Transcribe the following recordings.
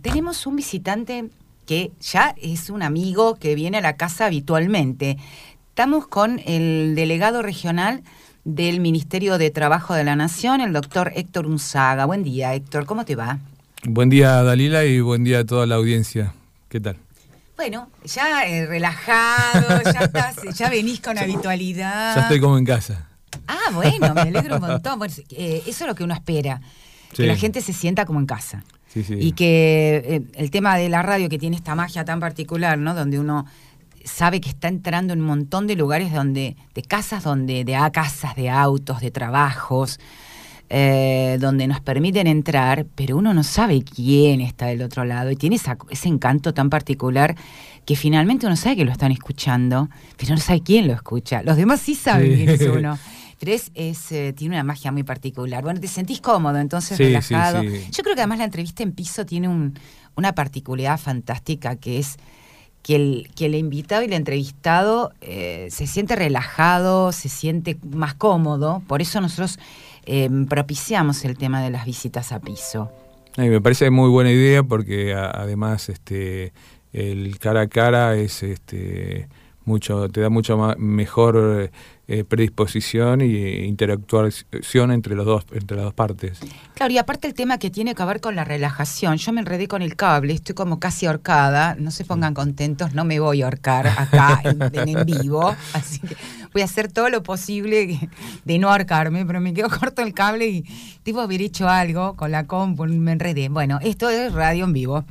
tenemos un visitante que ya es un amigo que viene a la casa habitualmente. Estamos con el delegado regional del Ministerio de Trabajo de la Nación, el doctor Héctor Unzaga. Buen día, Héctor, ¿cómo te va? Buen día, Dalila, y buen día a toda la audiencia. ¿Qué tal? Bueno, ya relajado, ya venís con habitualidad. Ya estoy como en casa. Ah, bueno, me alegro un montón. Bueno, eso es lo que uno espera, que la gente se sienta como en casa. Sí, sí. Y que el tema de la radio, que tiene esta magia tan particular, ¿no? Donde uno sabe que está entrando en un montón de lugares de casas, de autos, de trabajos, donde nos permiten entrar, pero uno no sabe quién está del otro lado y tiene ese encanto tan particular que finalmente uno sabe que lo están escuchando, pero no sabe quién lo escucha. Los demás sí saben quién es uno. Pero tiene una magia muy particular. Bueno, ¿te sentís cómodo entonces, relajado? Sí. Yo creo que además la entrevista en piso tiene una particularidad fantástica, que es que el invitado y el entrevistado se siente relajado, se siente más cómodo. Por eso nosotros propiciamos el tema de las visitas a piso. Me parece muy buena idea porque además el cara a cara es te da mucho mejor predisposición e interactuación entre las dos partes. Claro, y aparte el tema que tiene que ver con la relajación. Yo me enredé con el cable, estoy como casi ahorcada. No se pongan contentos, no me voy a ahorcar acá en vivo. Así que voy a hacer todo lo posible de no ahorcarme, pero me quedo corto el cable y tipo haber hecho algo con la compu, me enredé. Bueno, esto es radio en vivo.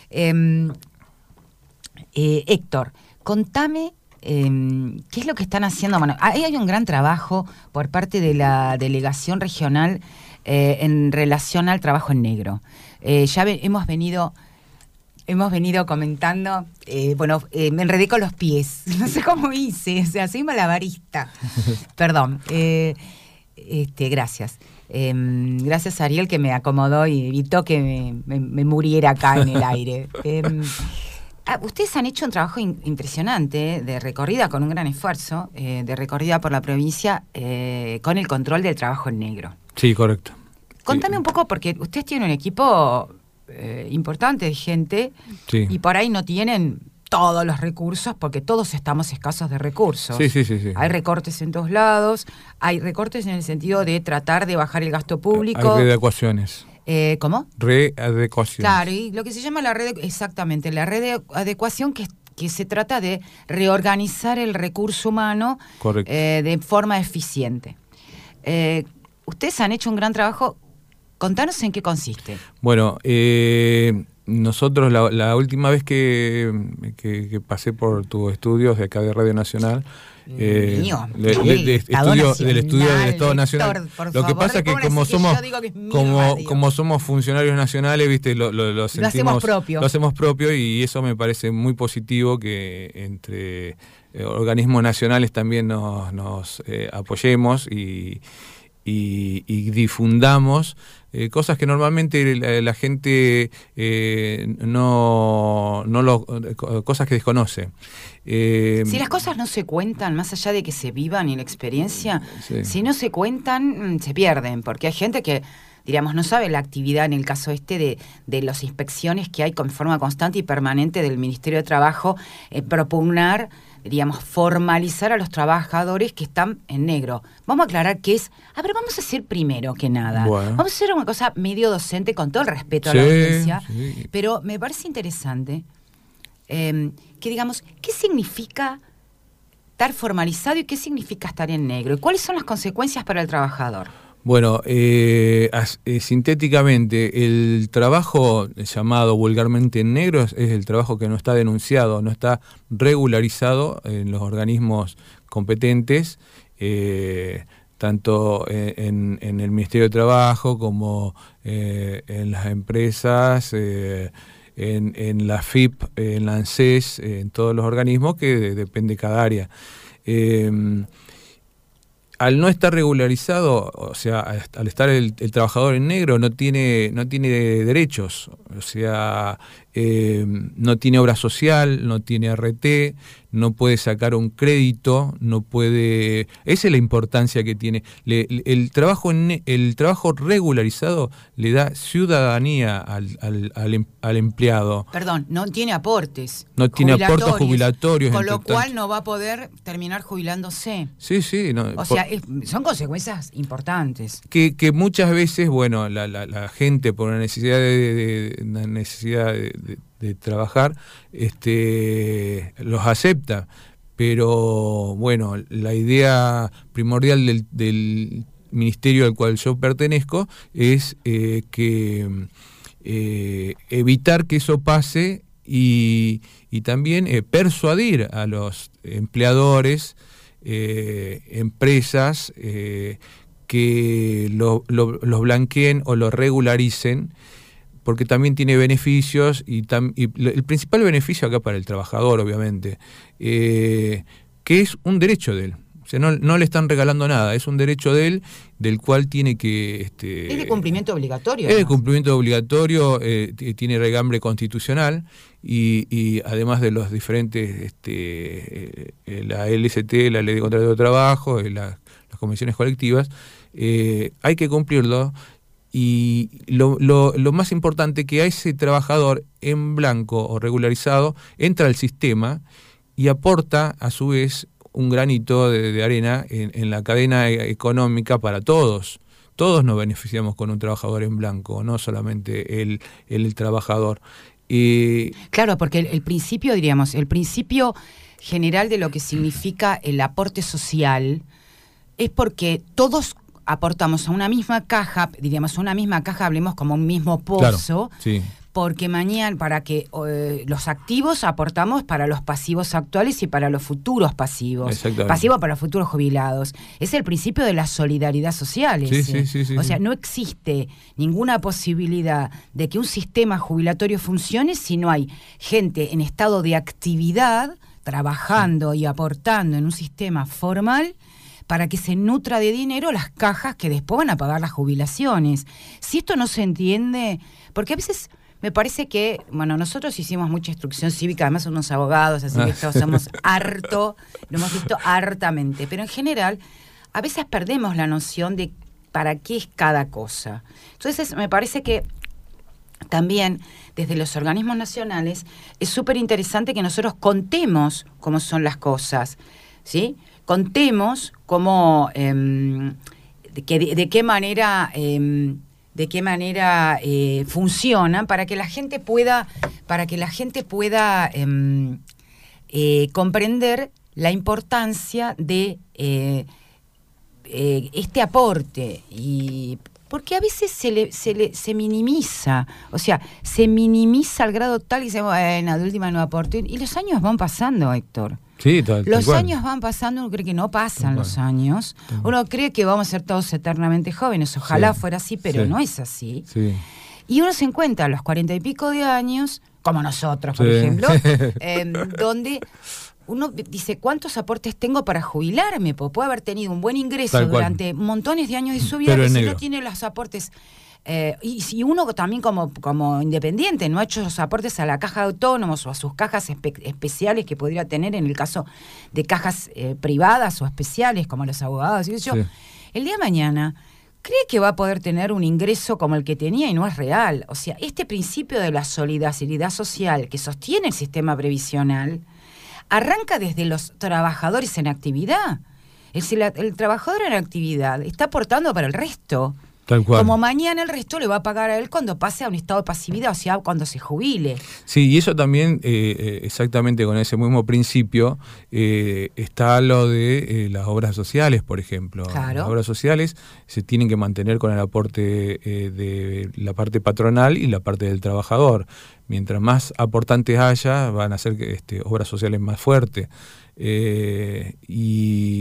Héctor, contame ¿qué es lo que están haciendo? Bueno, ahí hay un gran trabajo por parte de la delegación regional en relación al trabajo en negro. Hemos venido comentando, me enredé con los pies, no sé cómo hice, o sea, soy malabarista. Perdón, gracias. Gracias a Ariel, que me acomodó y evitó que me muriera acá en el aire. Ustedes han hecho un trabajo impresionante de recorrida, con un gran esfuerzo, de recorrida por la provincia con el control del trabajo en negro. Sí, correcto. Contame un poco, porque ustedes tienen un equipo importante de gente, sí, y por ahí no tienen todos los recursos, porque todos estamos escasos de recursos. Sí. Hay recortes en todos lados, hay recortes en el sentido de tratar de bajar el gasto público. Hay readecuaciones. ¿Cómo? Readecuación. Claro, y lo que se llama la red de adecuación, que se trata de reorganizar el recurso humano de forma eficiente. Ustedes han hecho un gran trabajo. Contanos en qué consiste. Bueno, nosotros la última vez que pasé por tus estudios de acá de Radio Nacional, del estudio del Estado Nacional. Lo que pasa es que como somos funcionarios nacionales, viste, lo hacemos propio. Lo hacemos propio, y eso me parece muy positivo, que entre organismos nacionales también nos apoyemos y difundamos cosas que normalmente la gente cosas que desconoce. Si las cosas no se cuentan, más allá de que se vivan y la experiencia, si no se cuentan, se pierden, porque hay gente que, diríamos, no sabe la actividad, en el caso de las inspecciones que hay con forma constante y permanente del Ministerio de Trabajo, propugnar, diríamos, formalizar a los trabajadores que están en negro. Vamos a aclarar qué es. Vamos a hacer primero que nada. Bueno. Vamos a hacer una cosa medio docente, con todo el respeto a la audiencia, pero me parece interesante que digamos, ¿qué significa estar formalizado y qué significa estar en negro? ¿Y cuáles son las consecuencias para el trabajador? Bueno, sintéticamente, el trabajo llamado vulgarmente en negro es el trabajo que no está denunciado, no está regularizado en los organismos competentes, tanto en el Ministerio de Trabajo como en las empresas, en la FIP, en la ANSES, en todos los organismos, que depende cada área. Al no estar regularizado, o sea, al estar el trabajador en negro, no tiene derechos, o sea, no tiene obra social, no tiene ART, no puede sacar un crédito, no puede... Esa es la importancia que tiene. El trabajo regularizado le da ciudadanía al empleado. Perdón, no tiene aportes. No tiene aportes jubilatorios. Con lo cual no va a poder terminar jubilándose. Sí. No, o sea, son consecuencias importantes. Que muchas veces, bueno, la gente por una necesidad de trabajar, los acepta. Pero bueno, la idea primordial del ministerio al cual yo pertenezco es evitar que eso pase y también persuadir a los empleadores, empresas, que los blanqueen o lo regularicen, porque también tiene beneficios y el principal beneficio acá para el trabajador, obviamente, que es un derecho de él. O sea, no le están regalando nada, es un derecho de él, del cual tiene que... es de cumplimiento obligatorio. Es de cumplimiento obligatorio, tiene regambre constitucional y además de los diferentes, la LST, la Ley de Contrato de Trabajo, las convenciones colectivas, hay que cumplirlo. Y lo más importante, que a ese trabajador en blanco o regularizado entra al sistema y aporta a su vez un granito de arena en la cadena económica para todos. Todos nos beneficiamos con un trabajador en blanco, no solamente el trabajador. Claro, porque el principio, diríamos, el principio general de lo que significa el aporte social es porque todos aportamos a una misma caja, diríamos, hablemos como un mismo pozo, claro, sí. Porque mañana, para que los activos aportamos para los pasivos actuales y para los futuros pasivos. Pasivos para los futuros jubilados. Es el principio de la solidaridad social. Sí, o sea, no existe ninguna posibilidad de que un sistema jubilatorio funcione si no hay gente en estado de actividad, trabajando y aportando en un sistema formal, para que se nutra de dinero las cajas que después van a pagar las jubilaciones. Si esto no se entiende, porque a veces me parece que, bueno, nosotros hicimos mucha instrucción cívica, además somos unos abogados, así que todos somos lo hemos visto hartamente, pero en general a veces perdemos la noción de para qué es cada cosa. Entonces me parece que también desde los organismos nacionales es súper interesante que nosotros contemos cómo son las cosas, ¿sí? Contemos cómo, de qué manera funcionan para que la gente pueda comprender la importancia de este aporte, y porque a veces se minimiza, o sea, se minimiza al grado tal que se bueno, de última no aporte, y los años van pasando, Héctor. Sí, los años van pasando, uno cree que no pasan los años, uno cree que vamos a ser todos eternamente jóvenes, ojalá fuera así, pero no es así. Sí. Y uno se encuentra a los 40 y pico de años, como nosotros, por ejemplo, donde uno dice, ¿cuántos aportes tengo para jubilarme? Puedo haber tenido un buen ingreso durante montones de años de su vida, pero si no tiene los aportes... y si uno también como independiente no ha hecho los aportes a la caja de autónomos o a sus cajas especiales que podría tener en el caso de cajas privadas o especiales como los abogados, el día de mañana cree que va a poder tener un ingreso como el que tenía y no es real. O sea, este principio de la solidaridad social que sostiene el sistema previsional arranca desde los trabajadores en actividad. El trabajador en actividad está aportando para el resto. Tal cual. Como mañana el resto le va a pagar a él cuando pase a un estado de pasividad, o sea, cuando se jubile. Sí, y eso también, exactamente con ese mismo principio, está lo de las obras sociales, por ejemplo. Claro. Las obras sociales se tienen que mantener con el aporte de la parte patronal y la parte del trabajador. Mientras más aportantes haya, van a ser obras sociales más fuertes. Y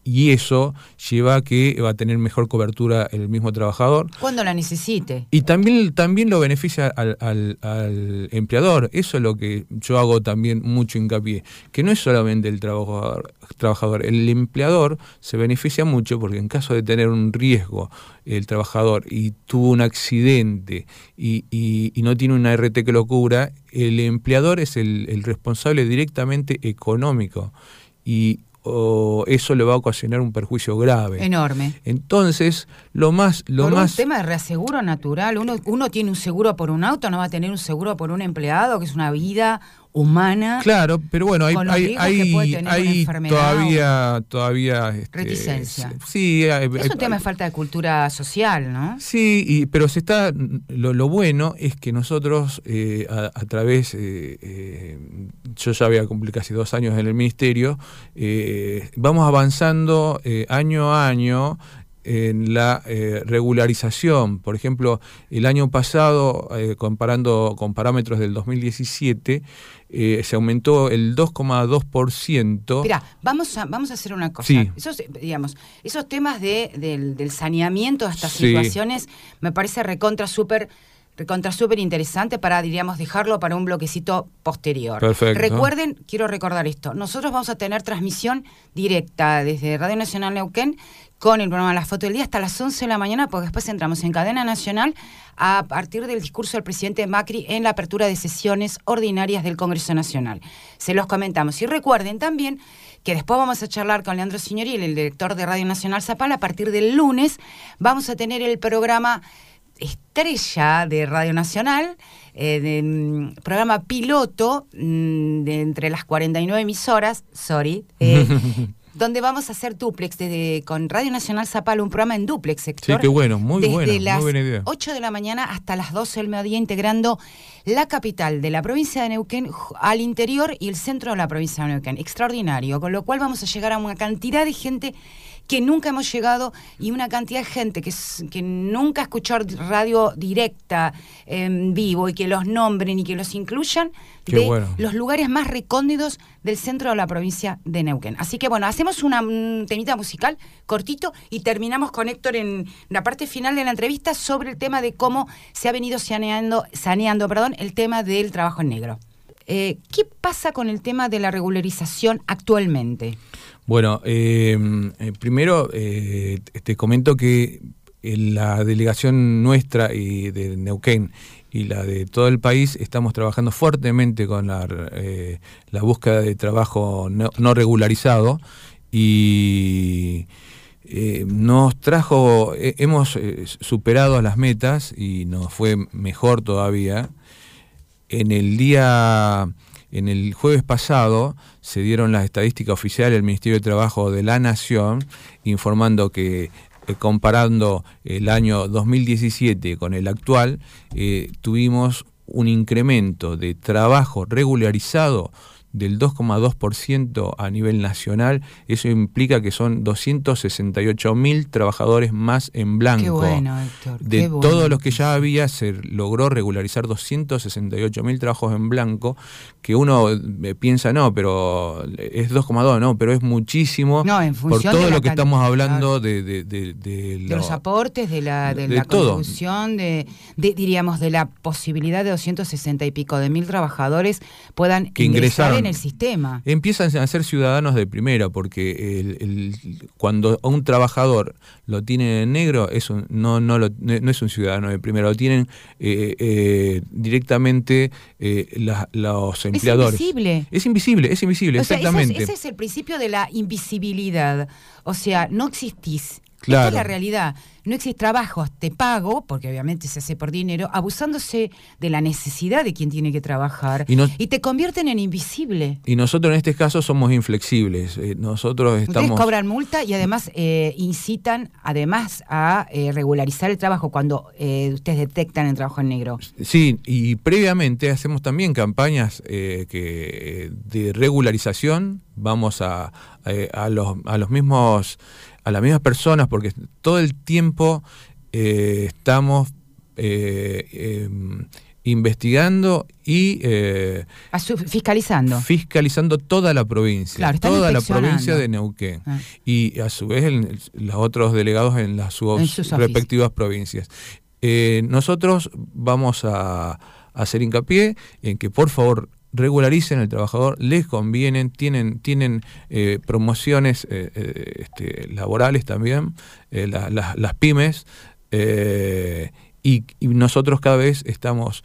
y eso lleva a que va a tener mejor cobertura el mismo trabajador. Cuando la necesite. Y también lo beneficia al empleador. Eso es lo que yo hago también mucho hincapié, que no es solamente el trabajador. El empleador se beneficia mucho porque en caso de tener un riesgo el trabajador y tuvo un accidente y no tiene una RT que lo cubra, el empleador es el responsable directamente económico y eso le va a ocasionar un perjuicio grave. Enorme. Entonces, por un tema de reaseguro natural, uno tiene un seguro por un auto, no va a tener un seguro por un empleado, que es una vida humana. Claro, pero bueno, hay todavía reticencia. Sí, es un tema de falta de cultura social, ¿no? Sí, pero lo bueno es que nosotros a través yo ya había cumplido casi 2 años en el ministerio, vamos avanzando año a año en la regularización. Por ejemplo, el año pasado, comparando con parámetros del 2017, se aumentó el 2,2%. Mirá, vamos a hacer una cosa. Sí. Esos temas del saneamiento de estas Sí. situaciones me parece recontra súper interesante para, diríamos, dejarlo para un bloquecito posterior. Perfecto. Recuerden, quiero recordar esto, nosotros vamos a tener transmisión directa desde Radio Nacional Neuquén con el programa La Foto del Día hasta las 11 de la mañana, porque después entramos en cadena nacional a partir del discurso del presidente Macri en la apertura de sesiones ordinarias del Congreso Nacional. Se los comentamos. Y recuerden también que después vamos a charlar con Leandro Signoril, el director de Radio Nacional Zapala. A partir del lunes vamos a tener el programa estrella de Radio Nacional, programa piloto de entre las 49 emisoras, donde vamos a hacer dúplex con Radio Nacional Zapala, un programa en dúplex, Héctor. Sí, qué bueno, muy desde buena idea. Las 8 de la mañana hasta las 12 del mediodía, integrando la capital de la provincia de Neuquén al interior y el centro de la provincia de Neuquén. Extraordinario, con lo cual vamos a llegar a una cantidad de gente que nunca hemos llegado y una cantidad de gente que nunca escuchó radio directa en vivo y que los nombren y que los incluyan los lugares más recónditos del centro de la provincia de Neuquén. Así que bueno, hacemos un temita musical cortito y terminamos con Héctor en la parte final de la entrevista sobre el tema de cómo se ha venido saneando el tema del trabajo en negro. ¿Qué pasa con el tema de la regularización actualmente? Bueno, primero te comento que la delegación nuestra y de Neuquén y la de todo el país estamos trabajando fuertemente con la búsqueda de trabajo no regularizado y hemos superado las metas y nos fue mejor todavía. En el jueves pasado se dieron las estadísticas oficiales del Ministerio de Trabajo de la Nación, informando que comparando el año 2017 con el actual, tuvimos un incremento de trabajo regularizado del 2,2% a nivel nacional. Eso implica que son 268.000 trabajadores más en blanco. Qué bueno, Héctor. De todos los que ya había, se logró regularizar 268.000 trabajos en blanco, que uno piensa, no, pero es 2,2, no, pero es muchísimo, no, en por todo lo que estamos hablando de los aportes, de la contribución, diríamos, de la posibilidad de 260 y pico de mil trabajadores puedan ingresar en el sistema. Empiezan a ser ciudadanos de primera, porque cuando a un trabajador lo tienen en negro, eso no es un ciudadano de primera, lo tienen directamente los empleadores. Es invisible, o sea, exactamente. Ese es el principio de la invisibilidad. O sea, no existís. Claro. Esta es la realidad. No existe trabajos, te pago, porque obviamente se hace por dinero, abusándose de la necesidad de quien tiene que trabajar, y te convierten en invisible. Y nosotros en este caso somos inflexibles. Ustedes cobran multa y además incitan además a regularizar el trabajo cuando ustedes detectan el trabajo en negro. Sí, y previamente hacemos también campañas de regularización. Vamos a las mismas personas, porque todo el tiempo estamos investigando y fiscalizando toda la provincia, claro, toda la provincia de Neuquén, y a su vez los otros delegados en sus respectivas provincias. Nosotros vamos a hacer hincapié en que por favor regularicen el trabajador, les convienen, tienen promociones laborales también, las pymes, y nosotros cada vez estamos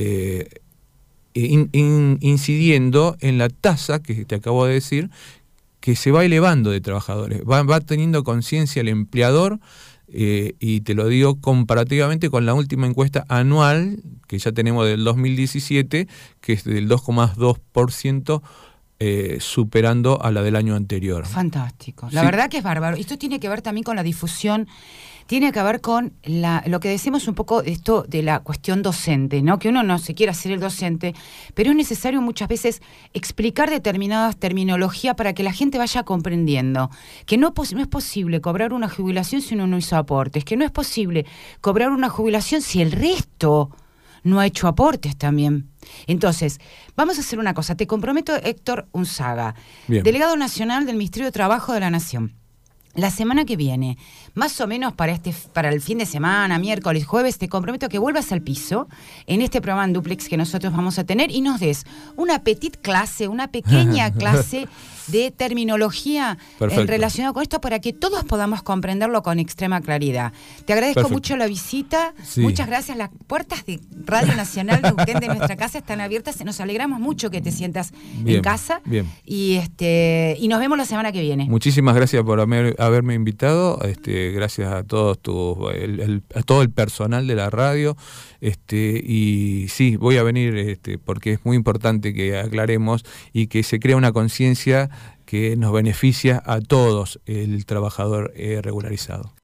incidiendo en la tasa que te acabo de decir, que se va elevando de trabajadores, va teniendo conciencia el empleador, y te lo digo comparativamente con la última encuesta anual que ya tenemos del 2017, que es del 2,2%, superando a la del año anterior. Fantástico. La verdad que es bárbaro. Esto tiene que ver también con la difusión, tiene que ver con lo que decimos un poco esto de la cuestión docente, ¿no? Que uno no se quiere hacer el docente, pero es necesario muchas veces explicar determinadas terminologías para que la gente vaya comprendiendo que no es posible cobrar una jubilación si uno no hizo aportes, que no es posible cobrar una jubilación si el resto no ha hecho aportes también. Entonces, vamos a hacer una cosa. Te comprometo, Héctor Unzaga, delegado nacional del Ministerio de Trabajo de la Nación. La semana que viene, más o menos para el fin de semana, miércoles, jueves, te comprometo a que vuelvas al piso en este programa en duplex que nosotros vamos a tener y nos des una pequeña clase de terminología relacionada con esto para que todos podamos comprenderlo con extrema claridad. Te agradezco mucho la visita, muchas gracias. Las puertas de Radio Nacional de nuestra casa están abiertas, nos alegramos mucho que te sientas en casa y nos vemos la semana que viene. Muchísimas gracias por haberme invitado, gracias a todos a todo el personal de la radio, y sí, voy a venir porque es muy importante que aclaremos y que se crea una conciencia que nos beneficia a todos el trabajador regularizado.